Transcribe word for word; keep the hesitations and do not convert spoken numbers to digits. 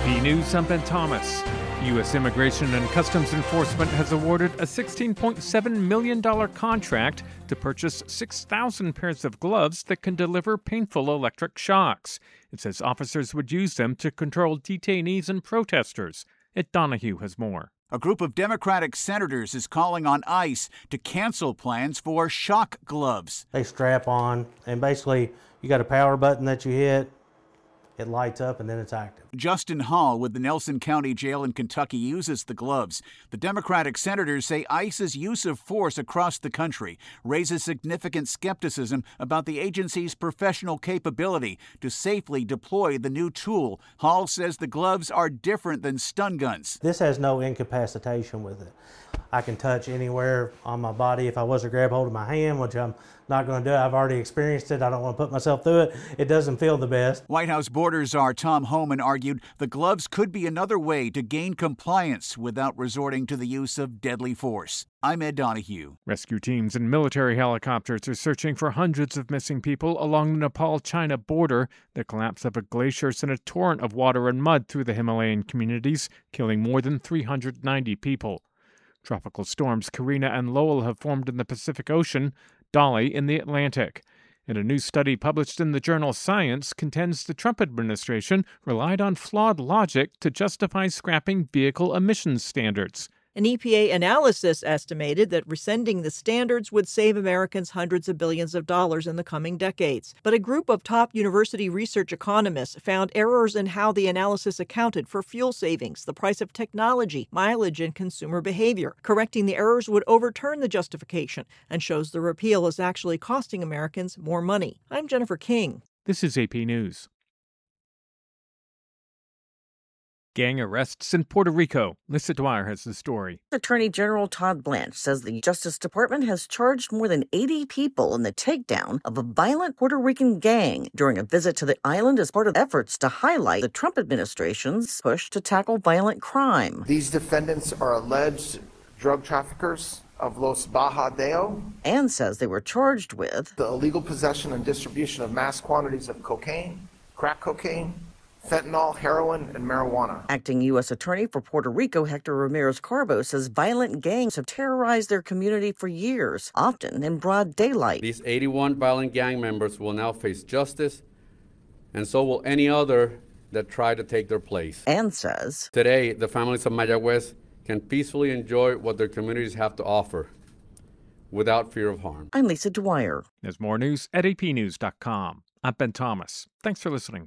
A P News, I'm Ben Thomas. U S Immigration and Customs Enforcement has awarded a sixteen point seven million dollars contract to purchase six thousand pairs of gloves that can deliver painful electric shocks. It says officers would use them to control detainees and protesters. Ed Donahue has more. A group of Democratic senators is calling on ICE to cancel plans for shock gloves. They strap on, and basically you got a power button that you hit. It lights up and then it's active. Justin Hall with the Nelson County Jail in Kentucky uses the gloves. The Democratic senators say ICE's use of force across the country raises significant skepticism about the agency's professional capability to safely deploy the new tool. Hall says the gloves are different than stun guns. This has no incapacitation with it. I can touch anywhere on my body. If I was to grab hold of my hand, which I'm not going to do, I've already experienced it. I don't want to put myself through it. It doesn't feel the best. White House border czar Tom Homan argued the gloves could be another way to gain compliance without resorting to the use of deadly force. I'm Ed Donahue. Rescue teams and military helicopters are searching for hundreds of missing people along the Nepal-China border. The collapse of a glacier sent a torrent of water and mud through the Himalayan communities, killing more than three hundred ninety people. Tropical storms Karina and Lowell have formed in the Pacific Ocean, Dolly in the Atlantic. And a new study published in the journal Science contends the Trump administration relied on flawed logic to justify scrapping vehicle emissions standards. An E P A analysis estimated that rescinding the standards would save Americans hundreds of billions of dollars in the coming decades. But a group of top university research economists found errors in how the analysis accounted for fuel savings, the price of technology, mileage, and consumer behavior. Correcting the errors would overturn the justification and shows the repeal is actually costing Americans more money. I'm Jennifer King. This is A P News. Gang arrests in Puerto Rico. Lisa Dwyer has the story. Attorney General Todd Blanche says the Justice Department has charged more than eighty people in the takedown of a violent Puerto Rican gang during a visit to the island as part of efforts to highlight the Trump administration's push to tackle violent crime. These defendants are alleged drug traffickers of Los Bajadeo, and says they were charged with the illegal possession and distribution of mass quantities of cocaine, crack cocaine, fentanyl, heroin, and marijuana. Acting U S Attorney for Puerto Rico, Hector Ramirez-Carbo, says violent gangs have terrorized their community for years, often in broad daylight. These eighty-one violent gang members will now face justice, and so will any other that try to take their place. And says, today, the families of Mayagüez can peacefully enjoy what their communities have to offer without fear of harm. I'm Lisa Dwyer. There's more news at A P news dot com. I'm Ben Thomas. Thanks for listening.